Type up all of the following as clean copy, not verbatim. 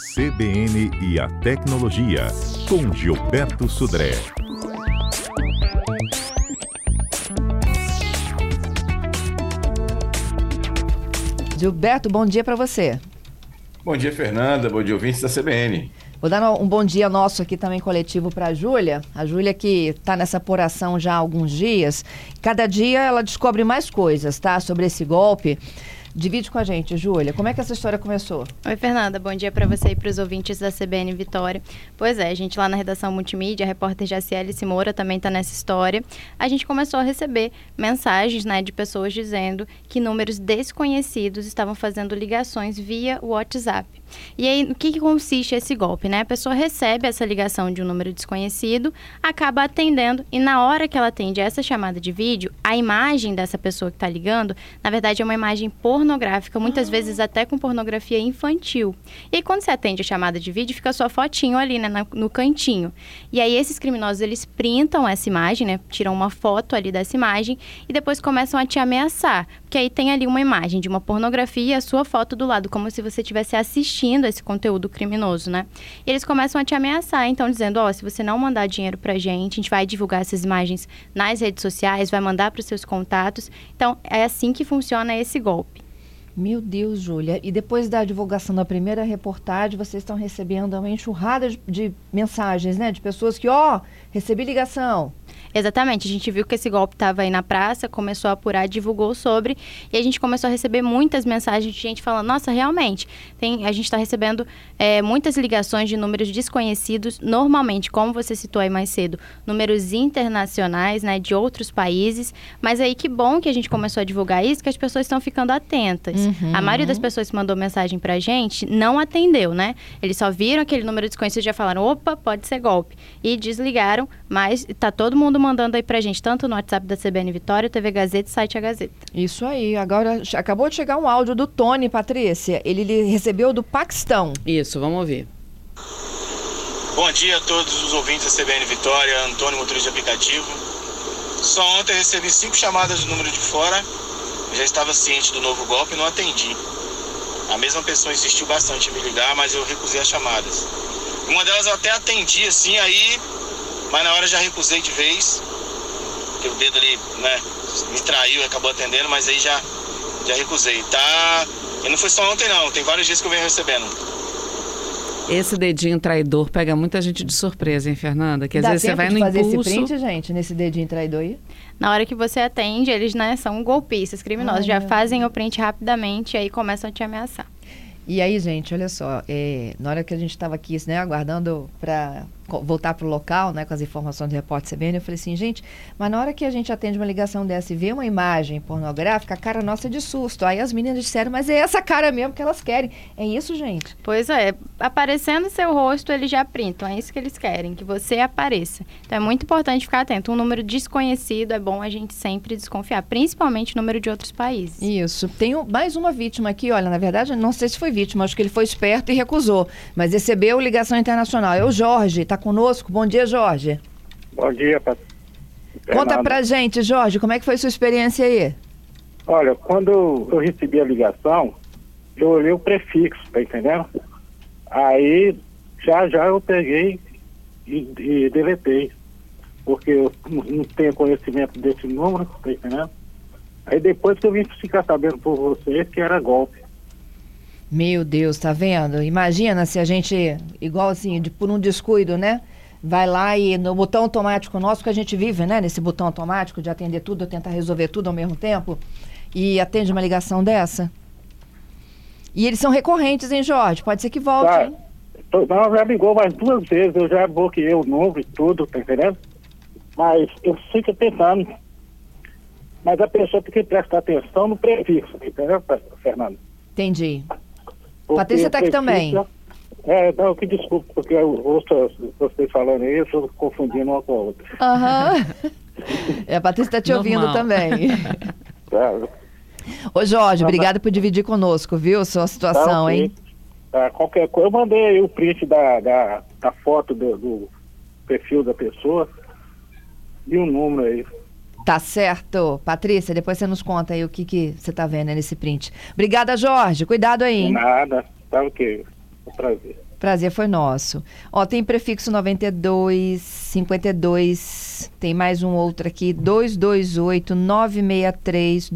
CBN e a Tecnologia, com Gilberto Sudré. Gilberto, bom dia para você. Bom dia, Fernanda. Bom dia, ouvintes da CBN. Vou dar um bom dia nosso aqui também coletivo para a Júlia. A Júlia que está nessa apuração já há alguns dias. Cada dia ela descobre mais coisas, tá? Sobre esse golpe. Divide com a gente, Júlia. Como é que essa história começou? Oi, Fernanda. Bom dia para você e para os ouvintes da CBN Vitória. Pois é, a gente lá na redação multimídia, a repórter Jaciele Simora também está nessa história. A gente começou a receber mensagens, né, de pessoas dizendo que números desconhecidos estavam fazendo ligações via WhatsApp. E aí, no que consiste esse golpe, né? A pessoa recebe essa ligação de um número desconhecido, acaba atendendo e na hora que ela atende essa chamada de vídeo, a imagem dessa pessoa que está ligando, na verdade é uma imagem pornográfica, muitas vezes até com pornografia infantil. E aí, quando você atende a chamada de vídeo, fica sua fotinho ali, né, no cantinho. E aí, esses criminosos, eles printam essa imagem, né, tiram uma foto ali dessa imagem e depois começam a te ameaçar. Porque aí tem ali uma imagem de uma pornografia e a sua foto do lado, como se você estivesse assistindo esse conteúdo criminoso, né? E eles começam a te ameaçar, então, dizendo, se você não mandar dinheiro pra gente, a gente vai divulgar essas imagens nas redes sociais, vai mandar para os seus contatos. Então, é assim que funciona esse golpe. Meu Deus, Júlia. E depois da divulgação da primeira reportagem, vocês estão recebendo uma enxurrada de mensagens, né? De pessoas que, recebi ligação. Exatamente, a gente viu que esse golpe estava aí na praça, começou a apurar, divulgou sobre, e a gente começou a receber muitas mensagens de gente falando, nossa, realmente, a gente está recebendo muitas ligações de números desconhecidos, normalmente, como você citou aí mais cedo, números internacionais, né, de outros países, mas aí que bom que a gente começou a divulgar isso, que as pessoas estão ficando atentas. Uhum. A maioria das pessoas que mandou mensagem pra gente não atendeu, né? Eles só viram aquele número desconhecido e já falaram, opa, pode ser golpe, e desligaram, mas tá todo mundo mandando aí pra gente, tanto no WhatsApp da CBN Vitória, TV Gazeta e site A Gazeta. Isso aí. Agora, acabou de chegar um áudio do Tony, Patrícia. Ele recebeu do Paquistão. Isso, vamos ouvir. Bom dia a todos os ouvintes da CBN Vitória, Antônio, motorista de aplicativo. Só ontem eu recebi 5 chamadas do número de fora, já estava ciente do novo golpe e não atendi. A mesma pessoa insistiu bastante em me ligar, mas eu recusei as chamadas. Uma delas eu até atendi, assim, mas na hora já recusei de vez, porque o dedo ali, né, me traiu e acabou atendendo, mas aí já recusei, tá? E não foi só ontem não, tem vários dias que eu venho recebendo. Esse dedinho traidor pega muita gente de surpresa, hein, Fernanda? Que às vezes você vai no impulso... Dá tempo de fazer esse print, gente, nesse dedinho traidor aí? Na hora que você atende, eles, né, são golpistas, criminosos, já fazem o print rapidamente e aí começam a te ameaçar. E aí, gente, olha só, na hora que a gente estava aqui, né, aguardando para voltar para o local, né, com as informações do repórter CBN, eu falei assim, gente, mas na hora que a gente atende uma ligação dessa e vê uma imagem pornográfica, a cara nossa é de susto. Aí as meninas disseram, mas é essa cara mesmo que elas querem. É isso, gente? Pois é, aparecendo seu rosto, eles já printam, é isso que eles querem, que você apareça. Então é muito importante ficar atento. Um número desconhecido é bom a gente sempre desconfiar, principalmente o número de outros países. Isso. Tem mais uma vítima aqui, olha, na verdade, não sei se foi vítima, acho que ele foi esperto e recusou, mas recebeu ligação internacional. É o Jorge, tá conosco. Bom dia, Jorge. Bom dia, Conta pra gente, Jorge, como é que foi sua experiência aí? Olha, quando eu recebi a ligação, eu olhei o prefixo, tá entendendo? Aí, já eu peguei e deletei, porque eu não tenho conhecimento desse número, tá entendendo? Aí depois que eu vim ficar sabendo por vocês que era golpe. Meu Deus, tá vendo? Imagina se a gente, igual assim, por um descuido, né? Vai lá e no botão automático nosso, que a gente vive, né? Nesse botão automático de atender tudo, tentar resolver tudo ao mesmo tempo, e atende uma ligação dessa. E eles são recorrentes, hein, Jorge? Pode ser que volte, hein? Não, já ligou mais 2 vezes, eu já bloqueei o número e tudo, tá entendendo? Mas eu fico tentando. Mas a pessoa tem que prestar atenção no prefixo, tá entendendo, Fernando? Entendi. Patrícia está aqui também. Não, que desculpa, porque eu ouço vocês falando isso, eu estou confundindo uma com a outra. Aham. A Patrícia está te ouvindo também. Ô Jorge, obrigado por dividir conosco, viu, sua situação, okay. Hein? Qualquer coisa, eu mandei aí o print da foto do perfil da pessoa e o número aí. Tá certo. Patrícia, depois você nos conta aí o que você tá vendo nesse print. Obrigada, Jorge. Cuidado aí, hein? Nada. Tá ok. Um prazer. Prazer foi nosso. Ó, tem prefixo 92, 52, tem mais um outro aqui, 228, 963,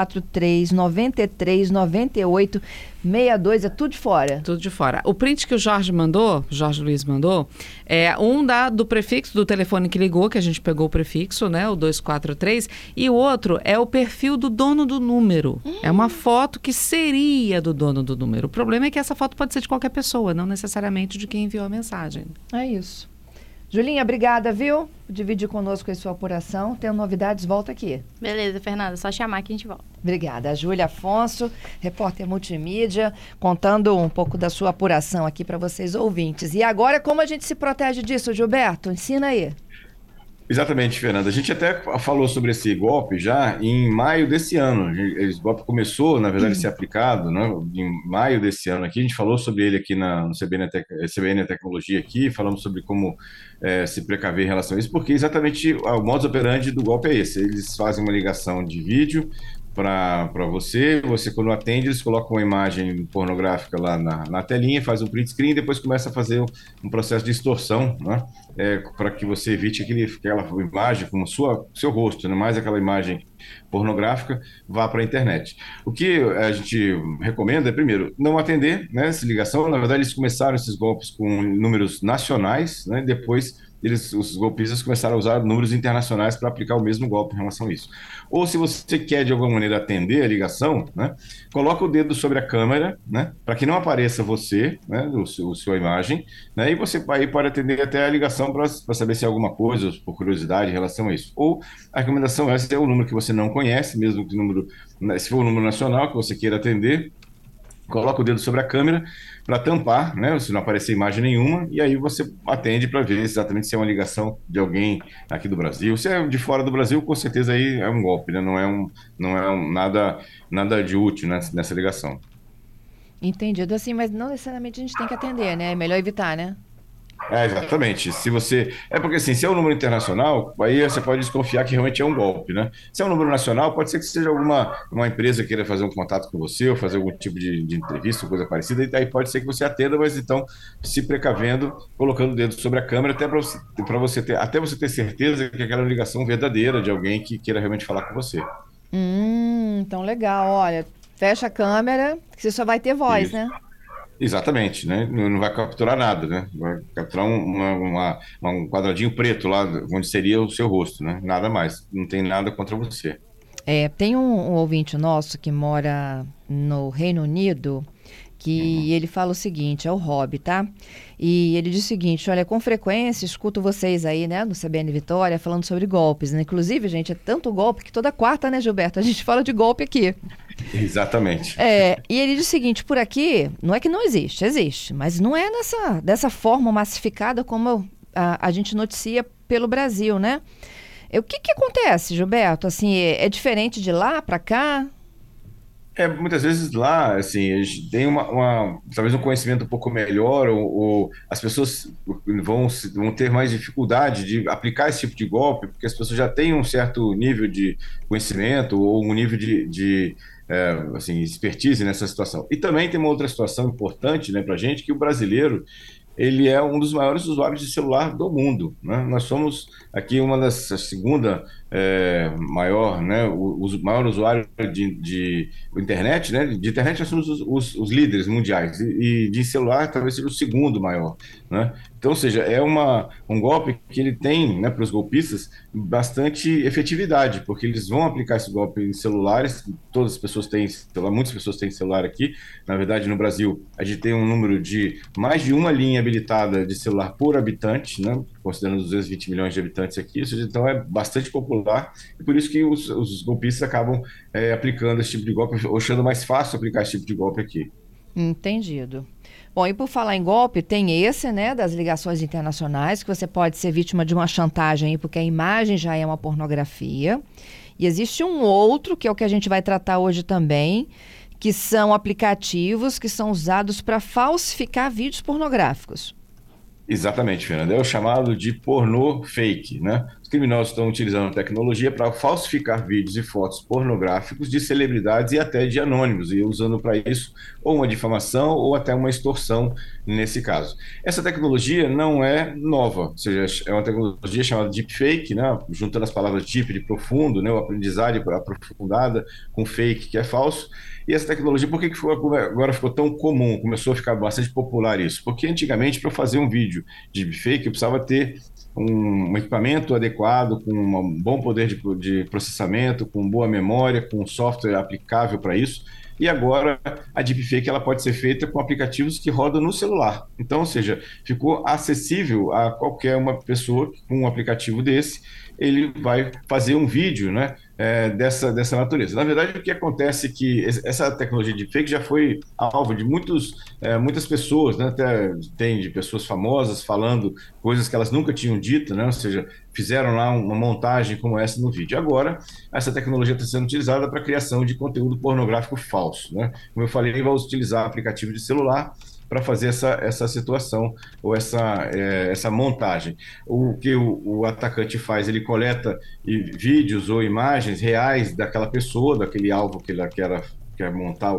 243, 93, 98, 62, é tudo de fora. Tudo de fora. O print que o Jorge Luiz mandou, é um do prefixo do telefone que ligou, que a gente pegou o prefixo, né, o 243, e o outro é o perfil do dono do número. É uma foto que seria do dono do número. O problema é que essa foto pode ser de qualquer pessoa, não necessariamente de quem enviou a mensagem. É isso. Julinha, obrigada, viu? Por dividir conosco a sua apuração. Tem novidades, volta aqui. Beleza, Fernanda, só chamar que a gente volta. Obrigada. A Júlia Afonso, repórter multimídia, contando um pouco da sua apuração aqui para vocês ouvintes. E agora, como a gente se protege disso, Gilberto? Ensina aí. Exatamente, Fernanda. A gente até falou sobre esse golpe já em maio desse ano. Esse golpe começou, na verdade, a ser aplicado, né, em maio desse ano aqui. A gente falou sobre ele aqui no CBN Tecnologia aqui, falamos sobre como se precaver em relação a isso, porque exatamente o modus operandi do golpe é esse. Eles fazem uma ligação de vídeo para você quando atende, eles colocam uma imagem pornográfica lá na telinha, faz um print screen e depois começa a fazer um processo de extorsão, né? Para que você evite aquela imagem com seu rosto, né? Mais aquela imagem pornográfica, vá para a internet. O que a gente recomenda é, primeiro, não atender, né, essa ligação. Na verdade, eles começaram esses golpes com números nacionais, né? Depois os golpistas começaram a usar números internacionais para aplicar o mesmo golpe em relação a isso. Ou se você quer, de alguma maneira, atender a ligação, né, coloca o dedo sobre a câmera, né, para que não apareça você, né, sua imagem, né, e você aí pode atender até a ligação para saber se há alguma coisa, por curiosidade, em relação a isso. Ou a recomendação é o número que você não conhece, mesmo que se for um número nacional que você queira atender, coloca o dedo sobre a câmera para tampar, né, se não aparecer imagem nenhuma, e aí você atende para ver exatamente se é uma ligação de alguém aqui do Brasil. Se é de fora do Brasil, com certeza aí é um golpe, né? Não é nada de útil, né, nessa ligação. Entendido, assim, mas não necessariamente a gente tem que atender, né? É melhor evitar, né? Exatamente. Porque assim, se é um número internacional, aí você pode desconfiar que realmente é um golpe, né? Se é um número nacional, pode ser que seja uma empresa que queira fazer um contato com você ou fazer algum tipo de entrevista ou coisa parecida, e aí pode ser que você atenda, mas então se precavendo, colocando o dedo sobre a câmera até você ter certeza que aquela é uma ligação verdadeira de alguém que queira realmente falar com você. Então legal. Olha, fecha a câmera, que você só vai ter voz, Isso. né? Exatamente, né? Não vai capturar nada, né? Vai capturar um quadradinho preto lá, onde seria o seu rosto, né? Nada mais, não tem nada contra você. Tem um ouvinte nosso que mora no Reino Unido, que ele fala o seguinte, é o Rob, tá? E ele diz o seguinte, olha, com frequência escuto vocês aí, né, no CBN Vitória, falando sobre golpes, né? Inclusive, gente, é tanto golpe que toda quarta, né, Gilberto, a gente fala de golpe aqui. Exatamente. E ele diz o seguinte, por aqui, não é que não existe, mas não é dessa forma massificada como a gente noticia pelo Brasil, né? O que acontece, Gilberto? Assim, é diferente de lá para cá? Muitas vezes lá, assim, a gente tem talvez um conhecimento um pouco melhor, ou as pessoas vão ter mais dificuldade de aplicar esse tipo de golpe, porque as pessoas já têm um certo nível de conhecimento ou um nível de expertise nessa situação. E também tem uma outra situação importante, né, para a gente, que o brasileiro, ele é um dos maiores usuários de celular do mundo, né? Nós somos aqui a segunda maior, né, o maior usuário de internet, né? De internet nós somos os líderes mundiais e de celular talvez seja o segundo maior, né? Então, ou seja, é um golpe que ele tem, né, para os golpistas bastante efetividade, porque eles vão aplicar esse golpe em celulares. Todas as pessoas têm celular, muitas pessoas têm celular aqui. Na verdade, no Brasil, a gente tem um número de mais de uma linha habilitada de celular por habitante, né, considerando os 220 milhões de habitantes aqui. Ou seja, então é bastante popular e por isso que os golpistas acabam aplicando esse tipo de golpe, ou achando mais fácil aplicar esse tipo de golpe aqui. Entendido. Bom, e por falar em golpe, tem esse, né, das ligações internacionais, que você pode ser vítima de uma chantagem aí, porque a imagem já é uma pornografia. E existe um outro, que é o que a gente vai tratar hoje também, que são aplicativos que são usados para falsificar vídeos pornográficos. Exatamente, Fernanda. É o chamado de pornô fake, né? Ou os criminosos estão utilizando a tecnologia para falsificar vídeos e fotos pornográficos de celebridades e até de anônimos, e usando para isso ou uma difamação ou até uma extorsão nesse caso. Essa tecnologia não é nova, ou seja, é uma tecnologia chamada deepfake, né? Juntando as palavras deep de profundo, né? O aprendizagem aprofundada com fake, que é falso. E essa tecnologia, por que agora ficou tão comum, começou a ficar bastante popular isso? Porque antigamente, para fazer um vídeo de deepfake, eu precisava ter um equipamento adequado, com um bom poder de processamento, com boa memória, com um software aplicável para isso. E agora a deepfake ela pode ser feita com aplicativos que rodam no celular. Então, ou seja, ficou acessível a qualquer uma pessoa com um aplicativo desse, ele vai fazer um vídeo, né, dessa natureza. Na verdade, o que acontece é que essa tecnologia de deepfake já foi alvo de muitas pessoas, né, até tem de pessoas famosas falando coisas que elas nunca tinham dito, né, ou seja, fizeram lá uma montagem como essa no vídeo. Agora, essa tecnologia está sendo utilizada para a criação de conteúdo pornográfico falso, né? Como eu falei, vai utilizar aplicativo de celular para fazer essa situação ou essa montagem. O que o atacante faz, ele coleta vídeos ou imagens reais daquela pessoa, daquele alvo que ele quer montar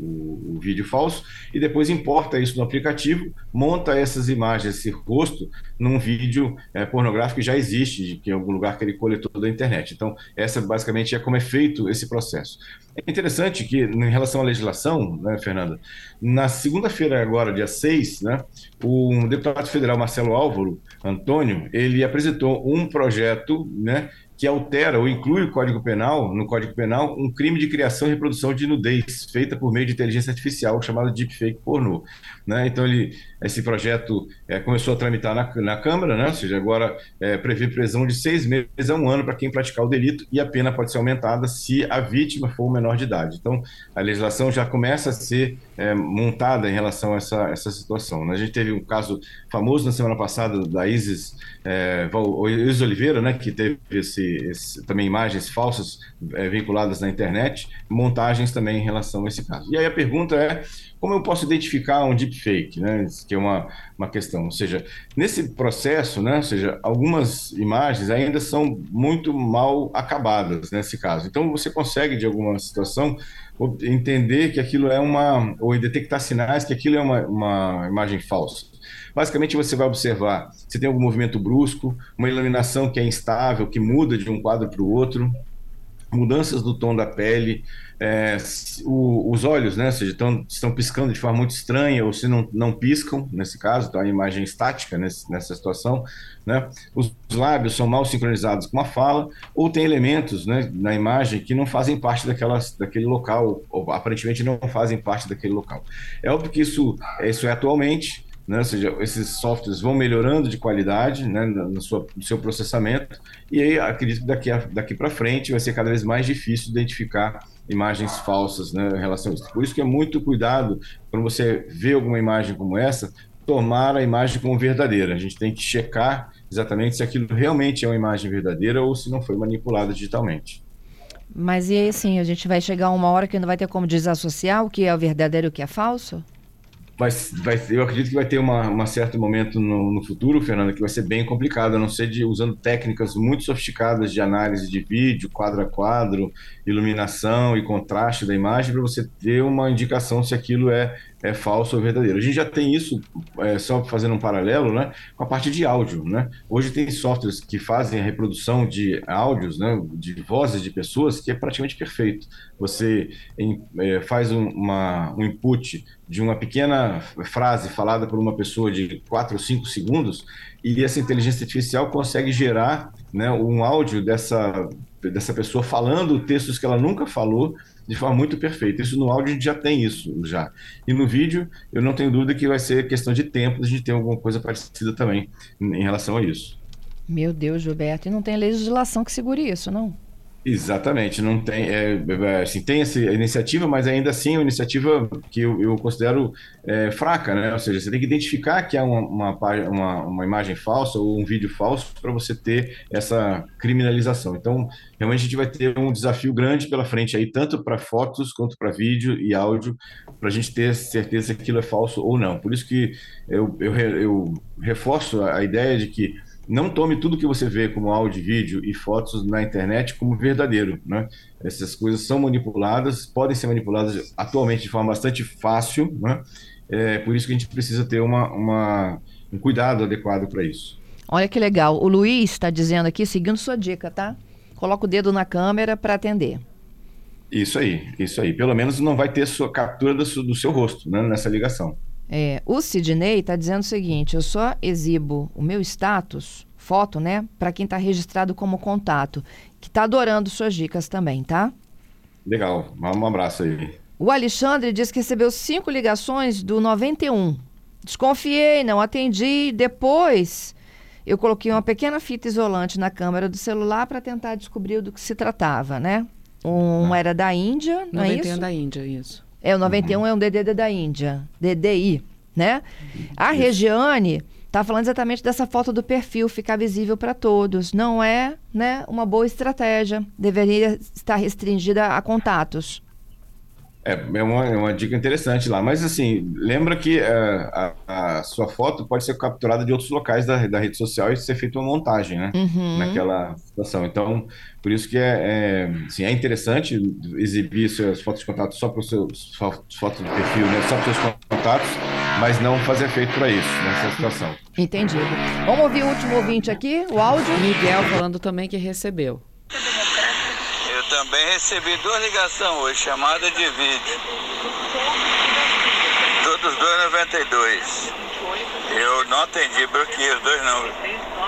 o vídeo falso, e depois importa isso no aplicativo, monta essas imagens, esse rosto, num vídeo pornográfico que já existe, que em algum lugar que ele coletou da internet. Então, essa basicamente é como é feito esse processo. É interessante que, em relação à legislação, né, Fernanda, na segunda-feira agora, dia 6, né, o deputado federal Marcelo Álvaro Antônio, ele apresentou um projeto, né, que altera ou inclui no Código Penal, um crime de criação e reprodução de nudez, feita por meio de inteligência artificial, chamado deepfake pornô, né? Então, esse projeto começou a tramitar na Câmara, né? Ou seja, agora prevê prisão de 6 meses a 1 ano para quem praticar o delito, e a pena pode ser aumentada se a vítima for menor de idade. Então, a legislação já começa a ser montada em relação a essa situação, né? A gente teve um caso famoso na semana passada da Isis Oliveira, né, que teve também imagens falsas vinculadas na internet, montagens também em relação a esse caso. E aí a pergunta é, como eu posso identificar um deepfake, né, que é uma questão, ou seja, nesse processo, né, ou seja, algumas imagens ainda são muito mal acabadas nesse caso. Então você consegue, de alguma situação, entender que aquilo ou detectar sinais que aquilo é uma imagem falsa. Basicamente, você vai observar se tem algum movimento brusco, uma iluminação que é instável, que muda de um quadro para o outro, mudanças do tom da pele, os olhos, né, ou seja, estão piscando de forma muito estranha, ou se não piscam, nesse caso, então a imagem estática nessa situação, né? Os lábios são mal sincronizados com a fala, ou tem elementos, né, na imagem que não fazem parte daquele local, ou aparentemente não fazem parte daquele local. É óbvio que isso é atualmente, né? Ou seja, esses softwares vão melhorando de qualidade, né, no seu processamento, e aí acredito que daqui para frente vai ser cada vez mais difícil identificar imagens falsas, né, em relação a isso. Por isso que é muito cuidado quando você vê alguma imagem como essa, tomar a imagem como verdadeira. A gente tem que checar exatamente se aquilo realmente é uma imagem verdadeira ou se não foi manipulada digitalmente. Mas e aí, assim, a gente vai chegar a uma hora que não vai ter como desassociar o que é o verdadeiro e o que é falso? Eu acredito que vai ter um certo momento no futuro, Fernanda, que vai ser bem complicado, a não ser usando técnicas muito sofisticadas de análise de vídeo, quadro a quadro, iluminação e contraste da imagem, para você ter uma indicação se aquilo é falso ou verdadeiro. A gente já tem isso, só fazendo um paralelo, né, com a parte de áudio, né? Hoje tem softwares que fazem a reprodução de áudios, né, de vozes de pessoas, que é praticamente perfeito. Você faz um input de uma pequena frase falada por uma pessoa de 4 ou 5 segundos, e essa inteligência artificial consegue gerar, né, um áudio dessa pessoa falando textos que ela nunca falou de forma muito perfeita. Isso no áudio a gente já tem isso já. E no vídeo, eu não tenho dúvida que vai ser questão de tempo de a gente ter alguma coisa parecida também em relação a isso. Meu Deus, Gilberto, e não tem legislação que segure isso, não? Exatamente, não tem, assim, tem essa iniciativa, mas ainda assim é uma iniciativa que eu considero fraca, né? Ou seja, você tem que identificar que há uma imagem falsa ou um vídeo falso para você ter essa criminalização. Então, realmente a gente vai ter um desafio grande pela frente aí, tanto para fotos quanto para vídeo e áudio, para a gente ter certeza que aquilo é falso ou não. Por isso que eu reforço a ideia de que não tome tudo que você vê como áudio, vídeo e fotos na internet como verdadeiro, né? Essas coisas são manipuladas, podem ser manipuladas atualmente de forma bastante fácil, né? Por isso que a gente precisa ter um cuidado adequado para isso. Olha que legal. O Luiz está dizendo aqui, seguindo sua dica, tá? Coloca o dedo na câmera para atender. Isso aí. Pelo menos não vai ter sua captura do seu rosto, né, nessa ligação. O Sidney está dizendo o seguinte: eu só exibo o meu status, foto, né, para quem está registrado como contato, que está adorando suas dicas também, tá? Legal, um abraço aí. O Alexandre diz que recebeu 5 ligações do 91. Desconfiei, não atendi, depois eu coloquei uma pequena fita isolante na câmera do celular para tentar descobrir do que se tratava, né? Era da Índia, não é isso? 91 da Índia, isso. O 91 é um DDD da Índia, DDI, né? A Regiane está falando exatamente dessa foto do perfil ficar visível para todos. Não é, né, uma boa estratégia. Deveria estar restringida a contatos. É uma dica interessante lá, mas assim, lembra que a sua foto pode ser capturada de outros locais da rede social e ser feita uma montagem, né? Naquela situação. Então, por isso que assim, é interessante exibir suas fotos de contato só para os seus fotos de perfil, né? Só para os seus contatos, mas não fazer efeito para isso, nessa situação. Entendido. Vamos ouvir o último ouvinte aqui, o áudio. Miguel falando também que recebeu. Também recebi 2 ligações hoje, chamada de vídeo. Todos 2,92. Eu não atendi, bloqueei os 2 números.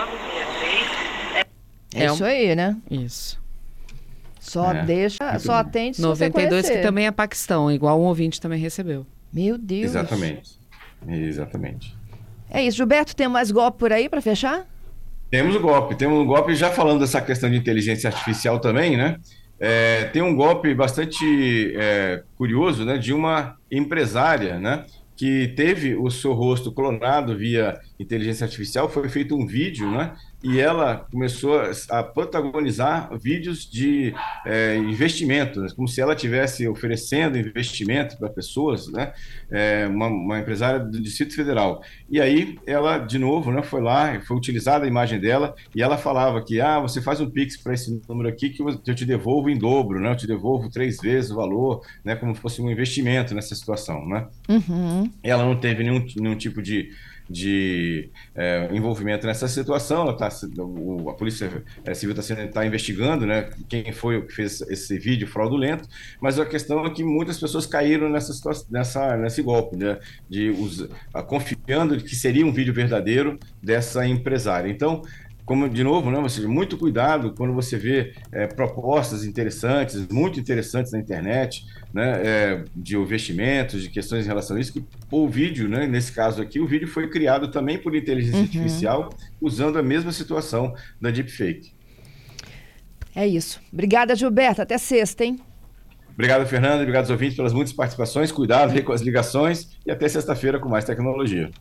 É isso aí, né? Isso. Só atende se 92 você que também é Paquistão, igual um ouvinte também recebeu. Meu Deus. Exatamente. É isso, Gilberto, tem mais golpe por aí para fechar? Temos um golpe, já falando dessa questão de inteligência artificial também, né? Tem um golpe bastante curioso, né, de uma empresária, né, que teve o seu rosto clonado via inteligência artificial. Foi feito um vídeo, né, e ela começou a protagonizar vídeos de investimento, né, como se ela estivesse oferecendo investimento para pessoas, né, uma empresária do Distrito Federal. E aí ela, de novo, né, foi lá, foi utilizada a imagem dela, e ela falava que você faz um Pix para esse número aqui que eu te devolvo em dobro, né, eu te devolvo 3 vezes o valor, né, como se fosse um investimento nessa situação, né? Ela não teve nenhum tipo de envolvimento nessa situação. A Polícia Civil está investigando, né, quem foi o que fez esse vídeo fraudulento, mas a questão é que muitas pessoas caíram nesse golpe, né, confiando que seria um vídeo verdadeiro dessa empresária. Então, como, de novo, né, ou seja, muito cuidado quando você vê propostas muito interessantes na internet, né, de investimentos, de questões em relação a isso, que o vídeo, né, nesse caso aqui, o vídeo foi criado também por inteligência artificial, usando a mesma situação da deepfake. É isso. Obrigada, Gilberto. Até sexta, hein? Obrigado, Fernando. Obrigado aos ouvintes pelas muitas participações. Cuidado aí com as ligações e até sexta-feira com mais tecnologia.